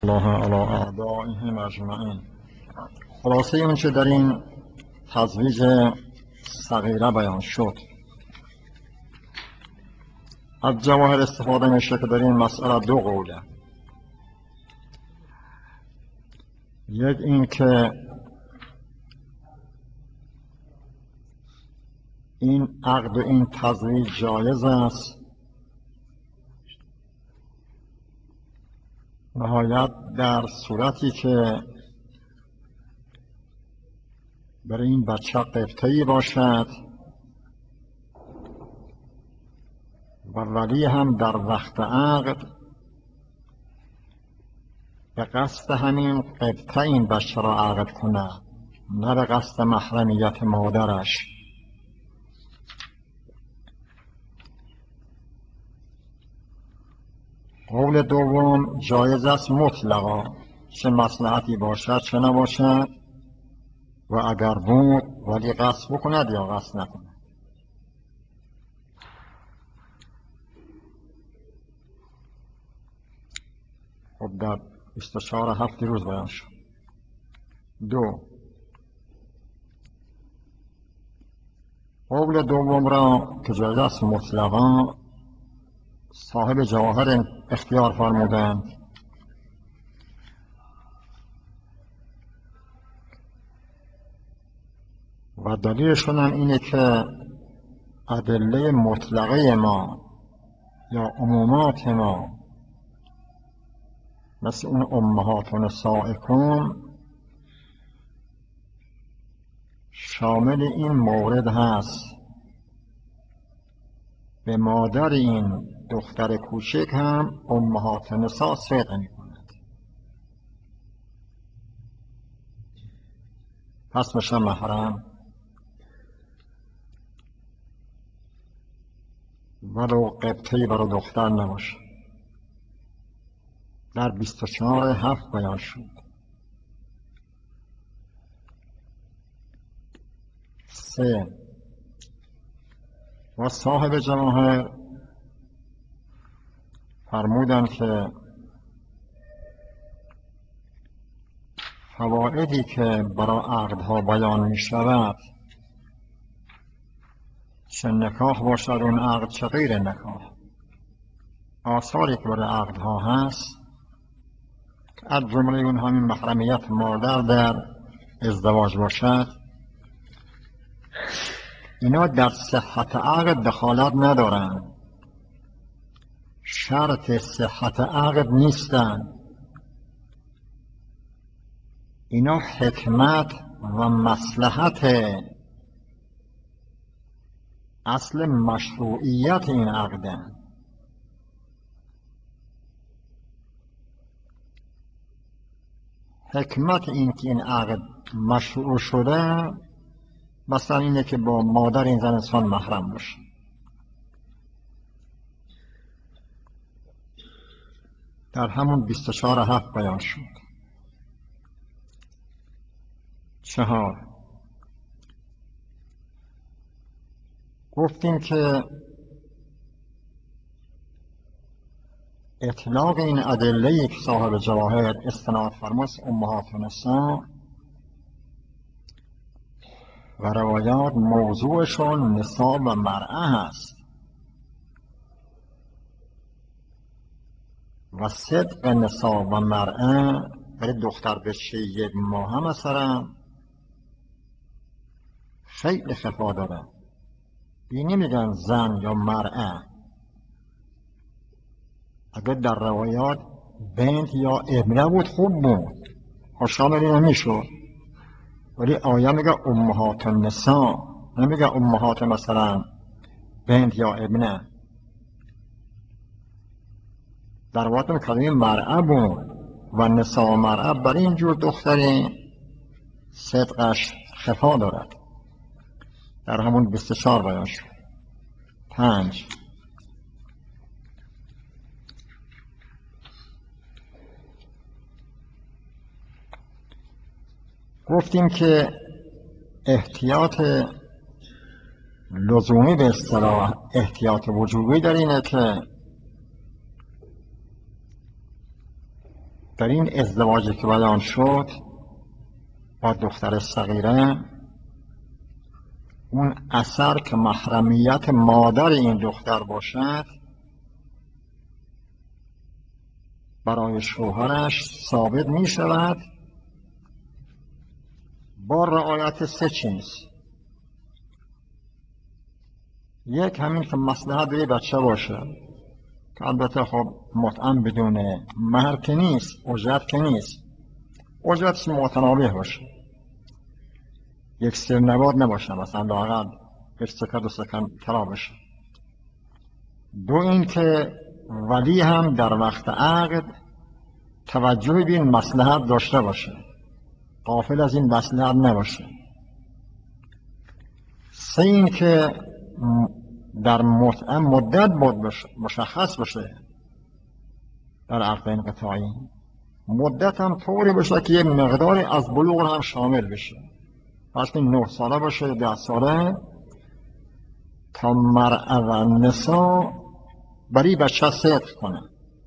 الله علی اعدائهم اجمعین. خلاصه اون چه در این تزویج صغیره بیان شد، از جواهر استفاده میشه که در این مسئله دو قوله. یک این که این عقد و این تزویج جایز است نهایت در صورتی که برای این بچه قبطه‌ای باشد و ولی هم در وقت عقد به قصد همین قبطه این بچه را عقد کنه، نه به قصد محرمیت مادرش. قول دوم جایز است مطلقا، چه مصلحتی باشد چه نباشد، و اگر بود ولی قصد بکند یا قصد نکند. خب در 24 روز بیان شد. دو، قول دوم را که جایز است مطلقا صاحب جواهر اختیار فرمودند و دلیلشون هم اینه که ادله مطلقه ما یا عمومات ما مثل اون امهات و نسائکم شامل این مورد هست. به مادر این دختر کوچک هم امهات نساء صدق می کند، پس میشه محرم ولو قبطه‌ای برای دختر نباشه. در 24 بیان شد. سه، و صاحب جواهر فرمودن که فوائدی که برای عقدها بیان می شود، چه نکاح باشد اون عقد چه غیر نکاح، آثاری که برای عقدها هست از جمله اون همین محرمیت مادر در ازدواج باشد، اینا در صحت عقد دخالت ندارند، شرط صحت عقد نیستند. اینا حکمت و مصلحت اصل مشروعیت این عقدند. حکمت این که این عقد مشروع شده مثلا اینه که با مادر این زن انسان محرم باشه. در همون 24 بیان شد. چهار، گفتیم که اطلاق این ادله که صاحب جواهر استناد فرمود امهات و نساء و روایات موضوعشون نساء و مرأه هست و صدق نساء و مرأه برای دختر بچه 1 ماه مثلا خیلی خفا داره. این نمیگن زن یا مرأه. اگر در روایات بنت یا ابنه بود خوب بود، شامل اینا میشد، ولی آیه میگه امهات النساء، نمیگه امهات مثلا بنت یا ابنه. در روایات کلمه مرأه بود و نساء مرأه برای اینجور دختری صدقش خفا دارد. در همون 24 بیان شد. 5، گفتیم که احتیاط لزومی به اصطلاح احتیاط وجوبی در اینه که در این ازدواجی که بیان شد با دختر صغیره، اون اثر که محرمیت مادر این دختر باشد برای شوهرش ثابت می شود با رعایت سه چیز. یک، همین که مصلحت به بچه باشه، که البته خب مطعم بدون مهر که نیست، اجرت که نیست، اجرتش متناوب باشه، یک سرنواد نباشه، مثلا لااقل یک سکه دو سکه طلا بشه. دو، این که ولی هم در وقت عقد توجه به این مصلحت داشته باشه، غافل از این مصلحت نباشه. سه، این که در مطعم مدت مشخص باشه، در عقد انقطاعی مدت هم طوری باشه که یه مقداری از بلوغ هم شامل بشه، پس که 9 ساله باشه، 10 ساله، تا مرأة و نساء برای بچه صدق کنه.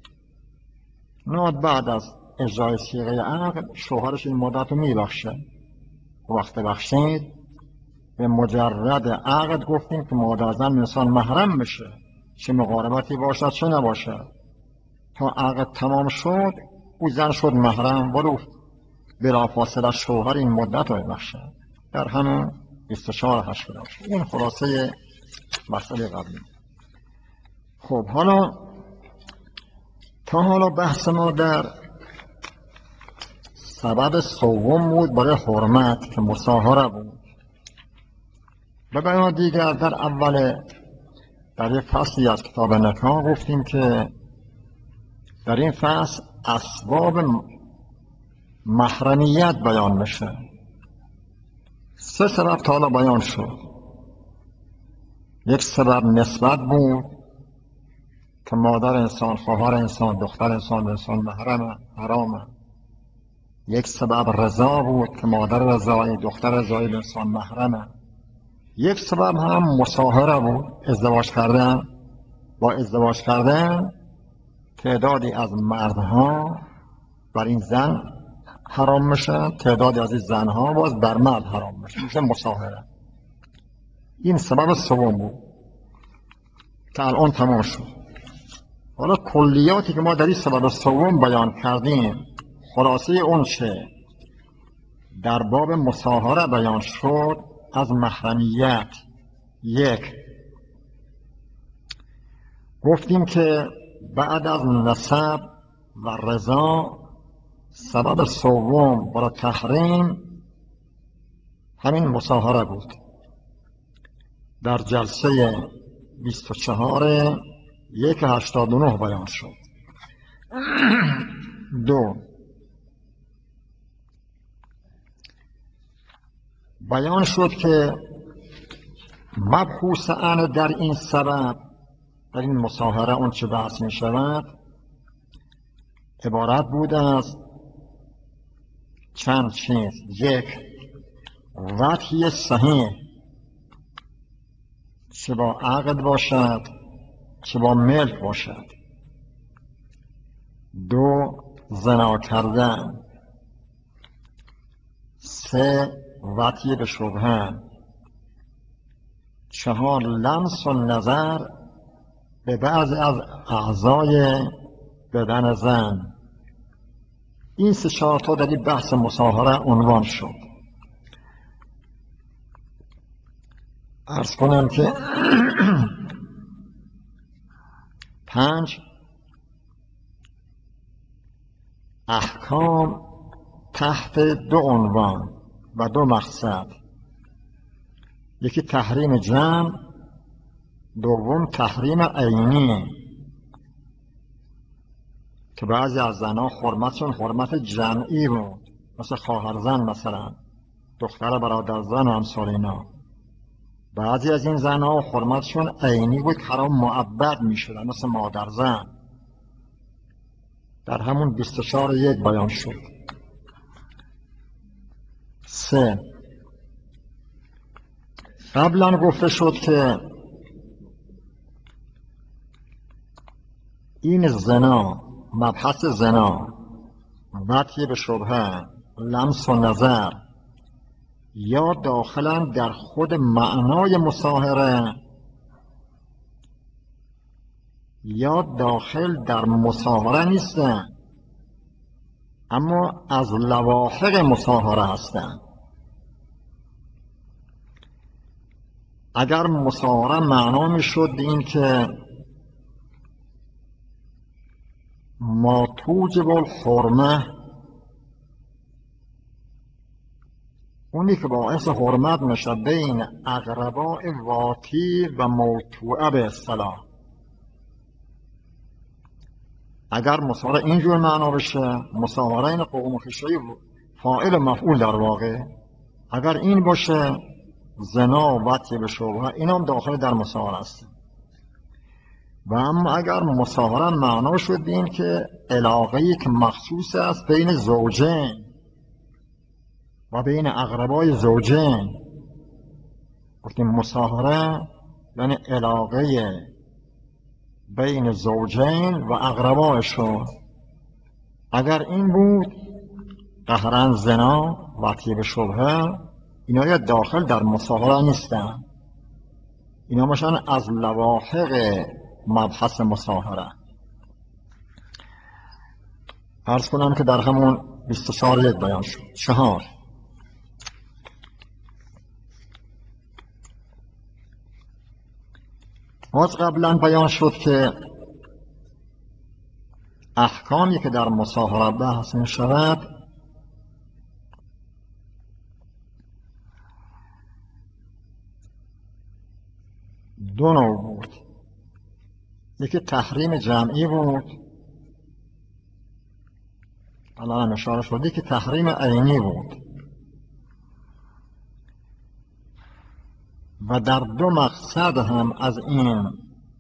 نه بعد از اجرای صیغه عقد شوهرش این مدت رو میبخشه. وقت بخشید به مجرد عقد گفتیم که مادر زن انسان محرم بشه، چه مقاربتی باشد چه نباشد. تا عقد تمام شد او زن شد محرم، ولو بلافاصله شوهر این مدت رو ببخشه در همون 24-8 شد. این خلاصه مسئله قبلی. خب حالا تا حالا بحث ما در سبب سوم بود برای حرمت که مصاهره بود. و بیان دیگر در اول در یک فصلی از کتاب نکاح گفتیم که در این فصل اسباب محرمیت بیان میشه. 3 سبب تا حالا بیان شد. یک سبب نسبت بود که مادر انسان، خواهر انسان، دختر انسان به انسان محرمه، حرامه. یک سبب رضا بود که مادر رضایی، دختر رضایی به انسان محرمه. یک سبب هم مصاهره بود، ازدواج کردن. با ازدواج کردن تعدادی از مردها بر این زن حرام میشه، تعدادی از این زنها باز بر مرد حرام میشه مصاهره. این سبب سوم بود که الان تمام شد. حالا کلیاتی که ما در این سبب سوم بیان کردیم، خلاصه اون چه در باب مصاهره بیان شد از محرمیت. یک، گفتیم که بعد از نسب و رضا سبب سوم برای تحریم همین مصاهره بود. در جلسه 24/1/89 بیان شد. 2، بیان شد که مبحوثاً در این سبب، در این مصاهره اون چه بحث می شود عبارت بود از چند چیز. یک، وطی صحیح، چه با عقد باشد چه با ملک باشد. 2، زنا کردن. 3، وطی به شبهه. 4، لمس و نظر به بعضی از اعضای بدن زن. این 3-4 تا در این بحث مصاهره عنوان شد. عرض کنم که 5 احکام تحت 2 عنوان و 2 مقصد. یکی تحریم جمع، دوم تحریم عینی، که بعضی از زنها حرمتشون حرمت جمعی بود، مثل خواهر زن، مثلا دختر برادر زن و امثال اینا. بعضی از این زنها حرمتشون عینی بود، حرام مؤبد می شدن، مثل مادر زن. در همون 24/1 بیان شد. 3، قبلا گفته شد که این زنا، مبحث زنا وطی به شبهه، لمس و نظر، یا داخلن در خود معنای مصاهره یا داخل در مصاهره نیستن اما از لواحق مصاهره هستن. اگر مصاهره معنا می شد این که ما توجب الحرمه، اونی که باعث حرمت میشه بین اقرباء واتی و موتوعه به اصطلاح، اگر مصاهره اینجور معنا بشه، مصاهره این قوم خشوی فاعل و مفعول در واقع، اگر این باشه زنا و وطی به شبهه این هم داخل در مصاهره است. و اما اگر مصاهره معنا شد این که علاقه‌ای که مخصوص است بین زوجین و بین اقربای زوجین، گفتیم مصاهره یعنی علاقه بین زوجین و اقربایشون، اگر این بود قهرن زنا وطی به شبهه اینا یا داخل در مصاهره نیستن، اینا باشن از لواحق مبحث مصاهره. عرض کنم که در همون 24 یک بیان شد. 4 باز قبلا بیان شد که احکامی که در مصاهره بحث می شود دو نوع بود. یکی تحریم جمعی بود، الان اشاره شد، که تحریم عینی بود و در دو مقصد هم از این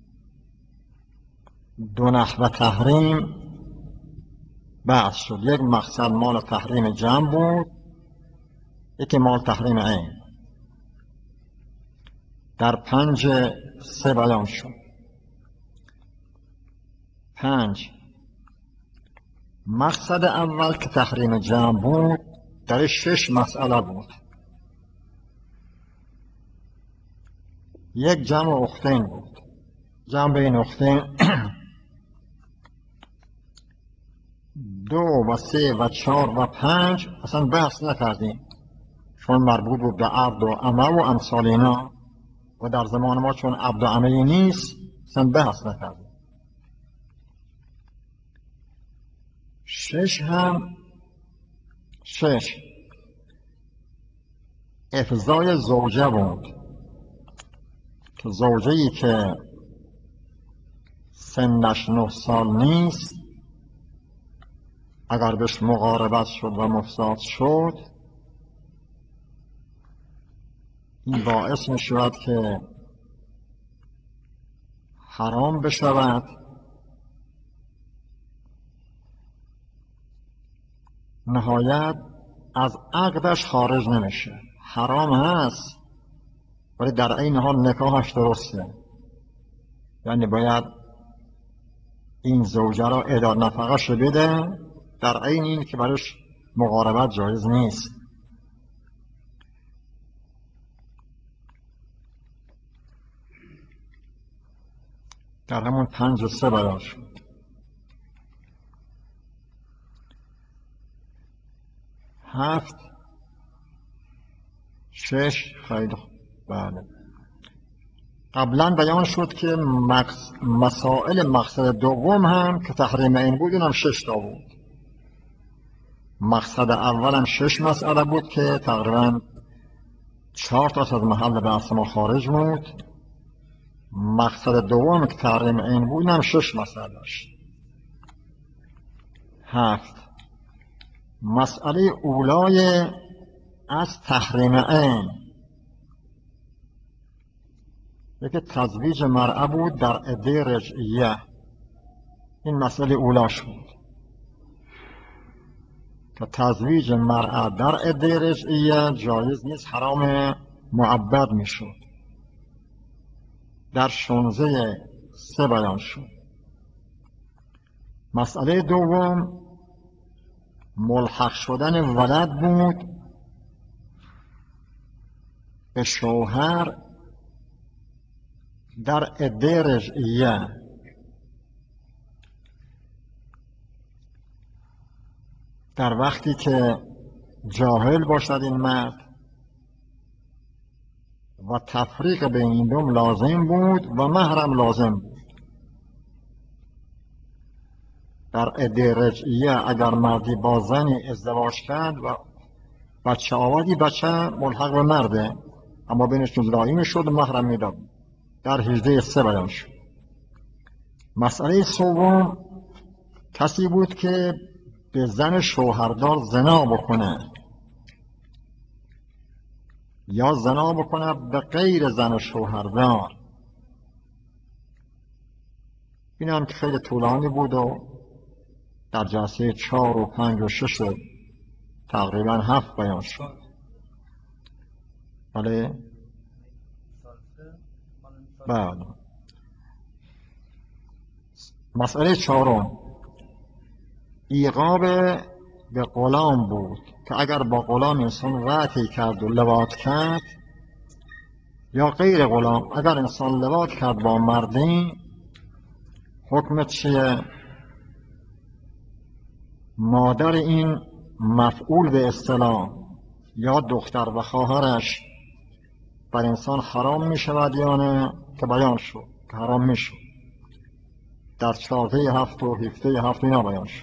دو نحو تحریم بحث شد. یک مقصد مال تحریم جمع بود، یکی مال تحریم عین. در 5-3 بیان شد. 5 مقصد اول که تحریم جمع بود در 6 مسئله بود. یک جمع اختین بود، جمع بین اختین 2 و 3 و 4 و 5 اصلا بحث نکردیم چون مربوط بود به عبد و امه و امثال اینا و در زمان ما چون عبد و امه نیست اصلا بحث نکردیم. 6 هم 6 افضای زوجه بود که زوجه‌ای که سنش 9 سال نیست اگر بهش مقاربت شد و مفساد شد این باعث می شود که حرام بشود نهایت از عقدش خارج نمیشه. حرام هست ولی در این حال نکاحش درسته، یعنی باید این زوجه را ادار نفقه‌اش بده در عین این که برش مقاربت جایز نیست. در همون 5-3 بیان شد. 7 6 خیلی بله. قبلا بیان شد که مسائل مقصد دوم هم که تحریم این بود این هم 6 تا بود. مقصد اول هم 6 مسئله بود که تقریبا 4 تا از محل بحث ما خارج بود. مقصد دوم که تحریم این بود این هم 6 مسئله داشت. 7 مسئله اولای از تحریم این یکی تزویج مرأة بود در عده رجعیه، این مسئله اولاش بود که تزویج مرأة در عده رجعیه جایز نیست، حرام معبد می شد. در 16-3 بیان شد. مسئله دوم ملحق شدن ولد بود به شوهر در عده رجعیه. در وقتی که جاهل باشد این مرد و تفریق بین این دو لازم بود و مهرم لازم بود. در عده رجعیه اگر مردی با زنی ازدواج کرد و بچه آوردی، بچه ملحق به مرده، اما بینشون جدایی میشد و مهرم میداد. در 18 بیان شد. مسئله سوم کسی بود که به زن شوهردار زنا بکنه یا زنا بکنه به غیر زن شوهردار. این هم که خیلی طولانی بود و در جلسه 4 و 5 و 6 تقریبا 7 بیان شد. بله بله. مسئله 4 ایقاب به غلام بود که اگر با غلام انسان قطعی کرد و لواط کرد، یا غیر غلام اگر انسان لواط کرد با مردی، حکم چیه؟ مادر این مفعول به اصطلاح یا دختر و خواهرش بر انسان حرام می شود یا نه؟ که بیان شد که حرام می شود. در 14 هفت و 17 هفت اینا بیان شد.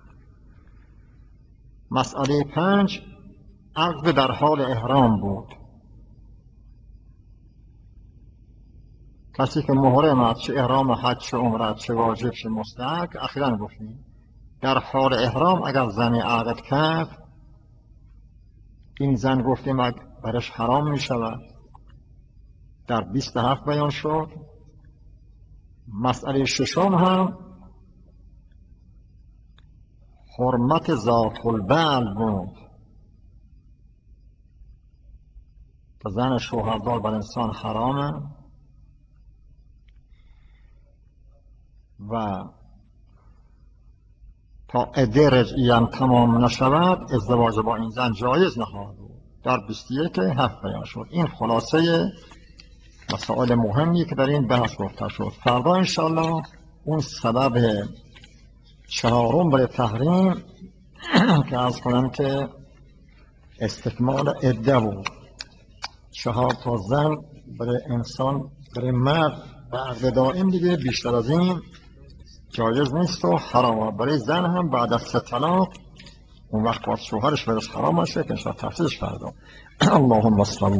مسئله 5 عقد در حال احرام بود. کسی که محرم چه احرام حج چه عمره چه واجب چه مستحب، اخیراً گفتیم در حال احرام اگر زنی عقد کرد، این زن گفتیم برش حرام می شود. در 27 بیان شد. مسئله 6 هم حرمت ذات البعل بود که زن شوهردار بر انسان حرامه و تا عده رجعی هم تمام نشود ازدواج با این زن جایز نخواهد بود. در 21 هفت بیان شد. این خلاصه مسائل مهمی که در این بحث گفته شد. فردا انشاءالله اون سبب 4 برای تحریم که عرض کنم که استکمال عده بود. 4 تا زن برای انسان، برای مرد به عقد دائم دیگه بیشتر از این جایز نیست و حرام. برای زن هم بعد از 3 طلاق اون وقت باید شوهرش برش حرام باشه که انشاءالله تفصیلش فردا. اللهم صل